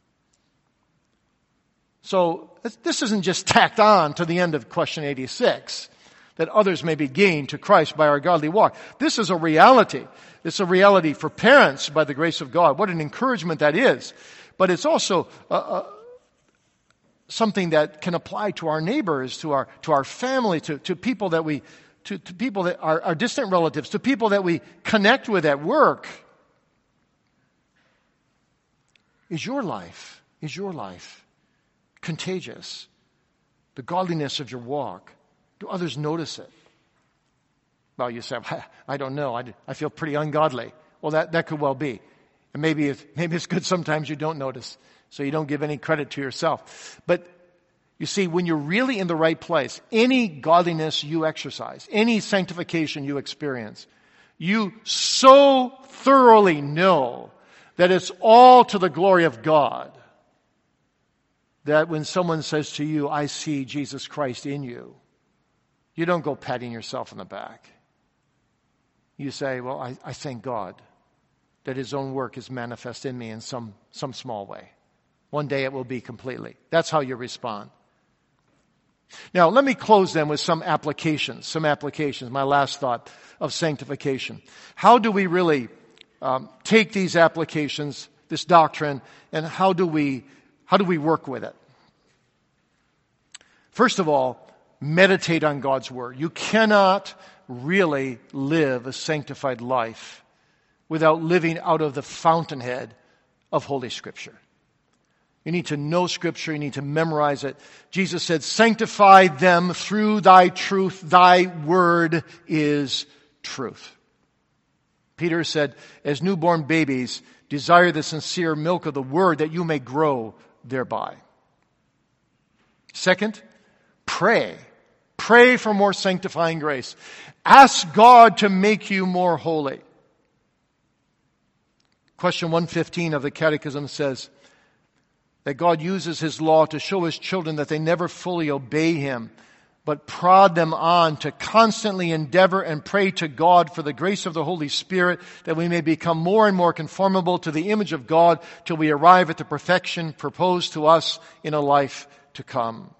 So this isn't just tacked on to the end of question eighty-six, that others may be gained to Christ by our godly walk. This is a reality. It's a reality for parents by the grace of God. What an encouragement that is. But it's also uh, uh, something that can apply to our neighbors, to our to our family, to, to people that we To, to people that are, are distant relatives, to people that we connect with at work. Is your life, is your life contagious? The godliness of your walk. Do others notice it? Well, you say, I don't know. I, I feel pretty ungodly. Well, that, that could well be. And maybe it's, maybe it's good sometimes you don't notice, so you don't give any credit to yourself. But you see, when you're really in the right place, any godliness you exercise, any sanctification you experience, you so thoroughly know that it's all to the glory of God, that when someone says to you, I see Jesus Christ in you, you don't go patting yourself on the back. You say, well, I, I thank God that His own work is manifest in me in some, some small way. One day it will be completely. That's how you respond. Now, let me close then with some applications, some applications, my last thought of sanctification. How do we really um, take these applications, this doctrine, and how do we, how do we work with it? First of all, meditate on God's Word. You cannot really live a sanctified life without living out of the fountainhead of Holy Scripture. You need to know Scripture. You need to memorize it. Jesus said, sanctify them through thy truth. Thy word is truth. Peter said, as newborn babies, desire the sincere milk of the word that you may grow thereby. Second, pray. Pray for more sanctifying grace. Ask God to make you more holy. Question one fifteen of the Catechism says, that God uses His law to show His children that they never fully obey Him but prod them on to constantly endeavor and pray to God for the grace of the Holy Spirit, that we may become more and more conformable to the image of God till we arrive at the perfection proposed to us in a life to come.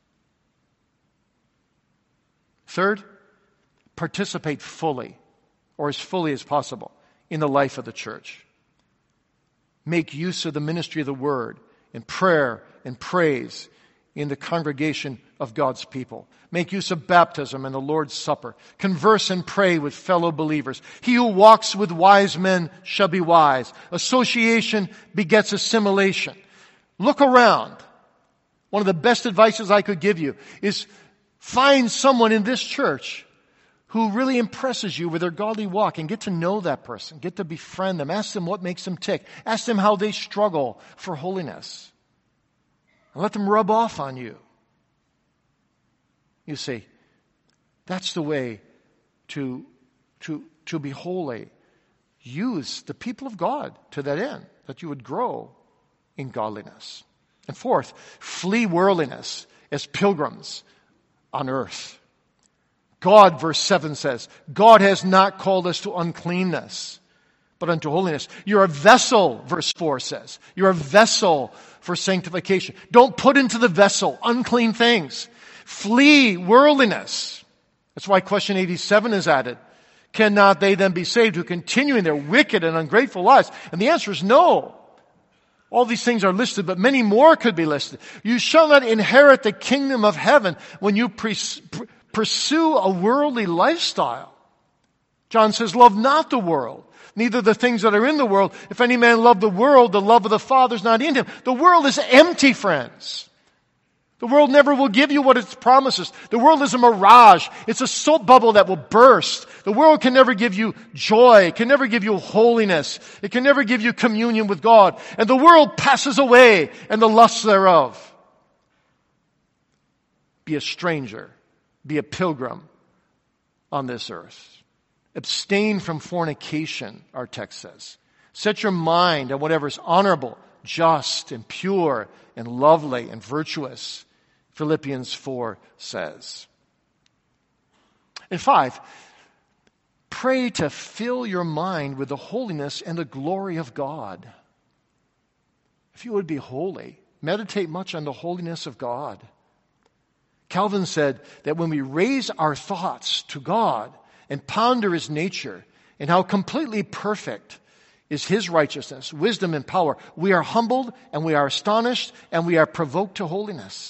Third, participate fully, or as fully as possible, in the life of the church. Make use of the ministry of the Word, in prayer and praise, in the congregation of God's people. Make use of baptism and the Lord's Supper. Converse and pray with fellow believers. He who walks with wise men shall be wise. Association begets assimilation. Look around. One of the best advices I could give you is find someone in this church who really impresses you with their godly walk, and get to know that person. Get to befriend them. Ask them what makes them tick. Ask them how they struggle for holiness. And let them rub off on you. You see, that's the way to, to, to be holy. Use the people of God to that end, that you would grow in godliness. And fourth, flee worldliness as pilgrims on earth. God, verse seven says, God has not called us to uncleanness, but unto holiness. You're a vessel, verse four says. You're a vessel for sanctification. Don't put into the vessel unclean things. Flee worldliness. That's why question eighty-seven is added. Cannot they then be saved who continue in their wicked and ungrateful lives? And the answer is no. All these things are listed, but many more could be listed. You shall not inherit the kingdom of heaven when you pres- pursue a worldly lifestyle. John says, love not the world, neither the things that are in the world. If any man love the world, the love of the Father is not in him. The world is empty, friends. The world never will give you what it promises. The world is a mirage. It's a soap bubble that will burst. The world can never give you joy. It can never give you holiness. It can never give you communion with God. And the world passes away, and the lusts thereof. Be a stranger. Be a pilgrim on this earth. Abstain from fornication, our text says. Set your mind on whatever is honorable, just, and pure, and lovely, and virtuous, Philippians four says. And five, pray to fill your mind with the holiness and the glory of God. If you would be holy, meditate much on the holiness of God. Calvin said that when we raise our thoughts to God and ponder His nature and how completely perfect is His righteousness, wisdom, and power, we are humbled and we are astonished and we are provoked to holiness.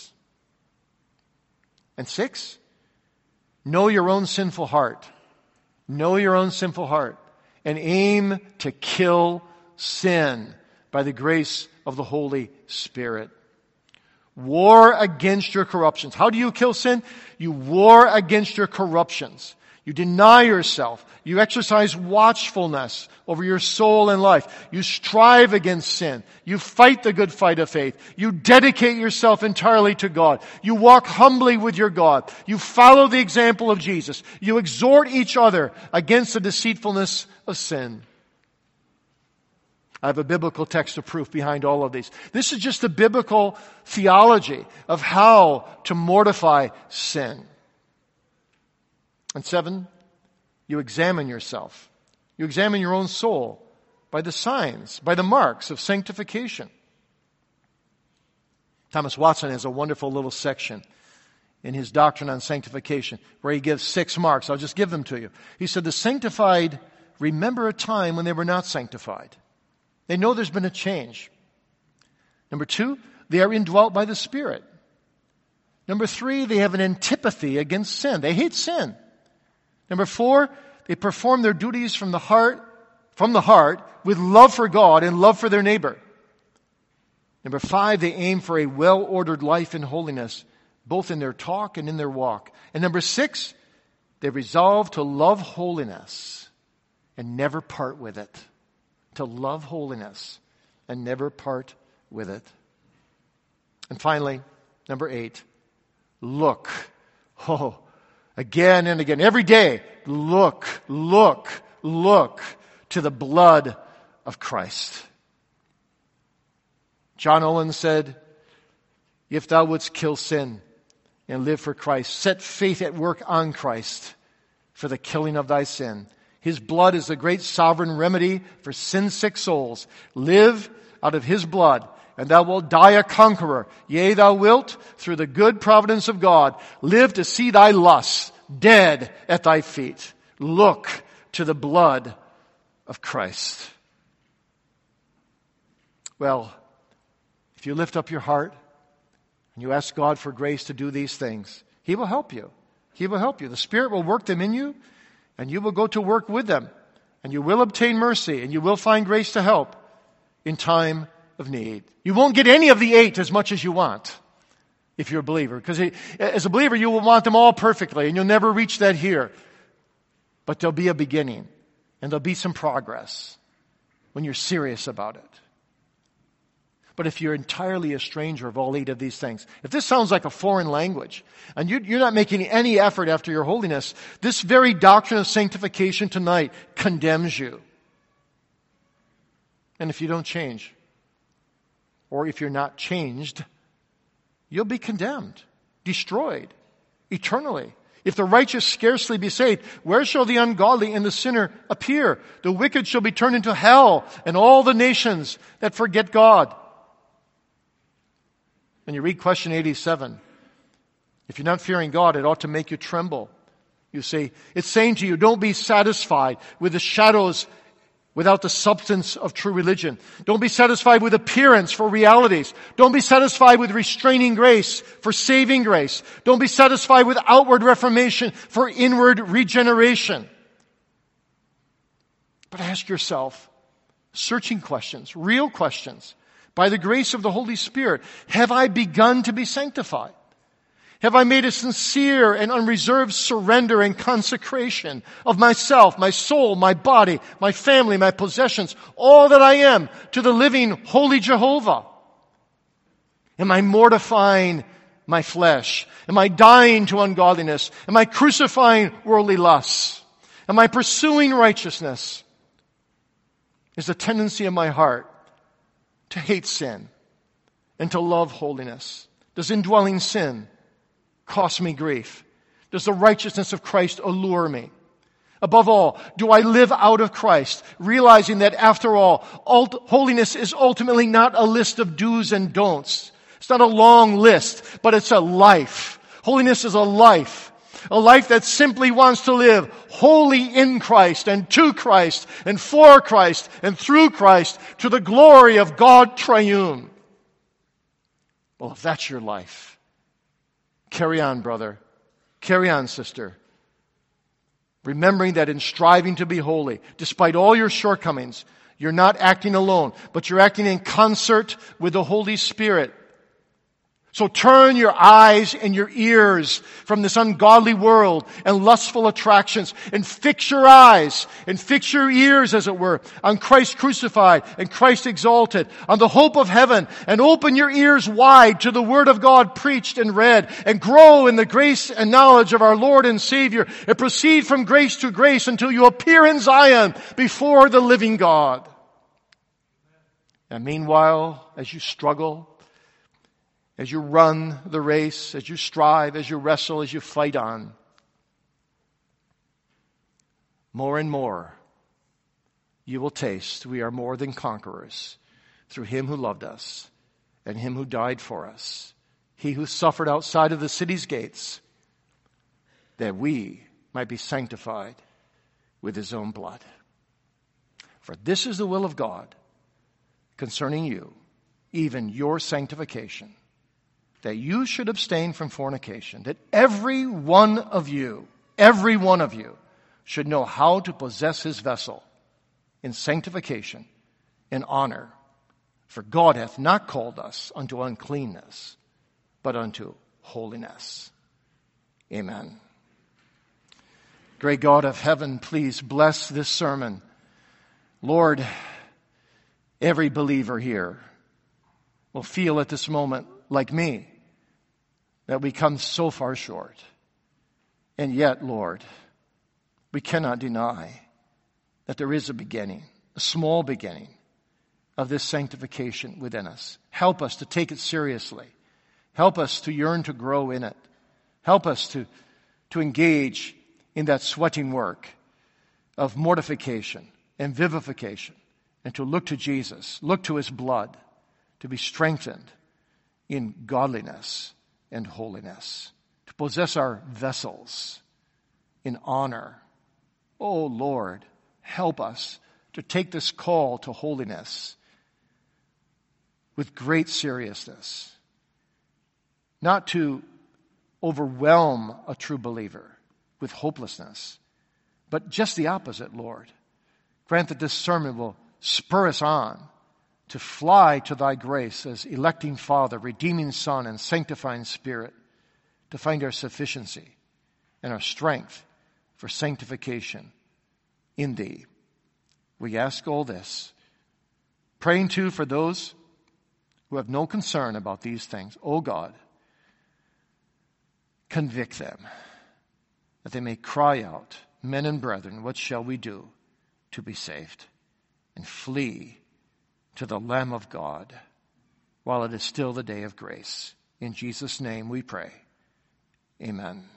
And six, know your own sinful heart. Know your own sinful heart and aim to kill sin by the grace of the Holy Spirit. War against your corruptions. How do you kill sin? You war against your corruptions. You deny yourself. You exercise watchfulness over your soul and life. You strive against sin. You fight the good fight of faith. You dedicate yourself entirely to God. You walk humbly with your God. You follow the example of Jesus. You exhort each other against the deceitfulness of sin. I have a biblical text of proof behind all of these. This is just a biblical theology of how to mortify sin. And seven, you examine yourself. You examine your own soul by the signs, by the marks of sanctification. Thomas Watson has a wonderful little section in his Doctrine on Sanctification where he gives six marks. I'll just give them to you. He said, the sanctified remember a time when they were not sanctified. They know there's been a change. Number two, they are indwelt by the Spirit. Number three, they have an antipathy against sin. They hate sin. Number four, they perform their duties from the heart, from the heart with love for God and love for their neighbor. Number five, they aim for a well-ordered life in holiness, both in their talk and in their walk. And number six, they resolve to love holiness and never part with it. To love holiness and never part with it. And finally, number eight, look. Oh, again and again, every day, look, look, look to the blood of Christ. John Owen said, if thou wouldst kill sin, and live for Christ. Set faith at work on Christ for the killing of thy sin. His blood is the great sovereign remedy for sin-sick souls. Live out of his blood, and thou wilt die a conqueror. Yea, thou wilt, through the good providence of God, live to see thy lusts dead at thy feet. Look to the blood of Christ. Well, if you lift up your heart and you ask God for grace to do these things, he will help you. He will help you. The Spirit will work them in you, and you will go to work with them, and you will obtain mercy, and you will find grace to help in time of need. You won't get any of the eight as much as you want if you're a believer, because as a believer you will want them all perfectly, and you'll never reach that here. But there'll be a beginning, and there'll be some progress when you're serious about it. But if you're entirely a stranger of all eight of these things, if this sounds like a foreign language, and you're not making any effort after your holiness, this very doctrine of sanctification tonight condemns you. And if you don't change, or if you're not changed, you'll be condemned, destroyed, eternally. If the righteous scarcely be saved, where shall the ungodly and the sinner appear? The wicked shall be turned into hell, and all the nations that forget God. When you read question eighty-seven, if you're not fearing God, it ought to make you tremble. You say, it's saying to you, don't be satisfied with the shadows without the substance of true religion. Don't be satisfied with appearance for realities. Don't be satisfied with restraining grace for saving grace. Don't be satisfied with outward reformation for inward regeneration. But ask yourself searching questions, real questions. By the grace of the Holy Spirit, have I begun to be sanctified? Have I made a sincere and unreserved surrender and consecration of myself, my soul, my body, my family, my possessions, all that I am to the living, holy Jehovah? Am I mortifying my flesh? Am I dying to ungodliness? Am I crucifying worldly lusts? Am I pursuing righteousness? Is the tendency of my heart to hate sin and to love holiness? Does indwelling sin cost me grief? Does the righteousness of Christ allure me? Above all, do I live out of Christ, realizing that after all, ult- holiness is ultimately not a list of do's and don'ts. It's not a long list, but it's a life. Holiness is a life. A life that simply wants to live wholly in Christ and to Christ and for Christ and through Christ to the glory of God triune. Well, if that's your life, carry on, brother. Carry on, sister. Remembering that in striving to be holy, despite all your shortcomings, you're not acting alone, but you're acting in concert with the Holy Spirit. So turn your eyes and your ears from this ungodly world and lustful attractions and fix your eyes and fix your ears, as it were, on Christ crucified and Christ exalted, on the hope of heaven, and open your ears wide to the Word of God preached and read, and grow in the grace and knowledge of our Lord and Savior, and proceed from grace to grace until you appear in Zion before the living God. And meanwhile, as you struggle, as you run the race, as you strive, as you wrestle, as you fight on, more and more you will taste we are more than conquerors through Him who loved us and Him who died for us, He who suffered outside of the city's gates, that we might be sanctified with His own blood. For this is the will of God concerning you, even your sanctification, that you should abstain from fornication, that every one of you, every one of you should know how to possess his vessel in sanctification and honor. For God hath not called us unto uncleanness, but unto holiness. Amen. Great God of heaven, please bless this sermon. Lord, every believer here will feel at this moment, like me, that we come so far short. And yet, Lord, we cannot deny that there is a beginning, a small beginning of this sanctification within us. Help us to take it seriously. Help us to yearn to grow in it. Help us to, to engage in that sweating work of mortification and vivification, and to look to Jesus, look to his blood, to be strengthened in godliness and holiness, to possess our vessels in honor. Oh Lord, help us to take this call to holiness with great seriousness, not to overwhelm a true believer with hopelessness, but just the opposite, Lord. Grant that this sermon will spur us on to fly to thy grace as electing Father, redeeming Son, and sanctifying Spirit, to find our sufficiency and our strength for sanctification in thee. We ask all this, praying too for those who have no concern about these things. O God, convict them, that they may cry out, men and brethren, what shall we do to be saved? And flee to the Lamb of God while it is still the day of grace. In Jesus' name we pray. Amen.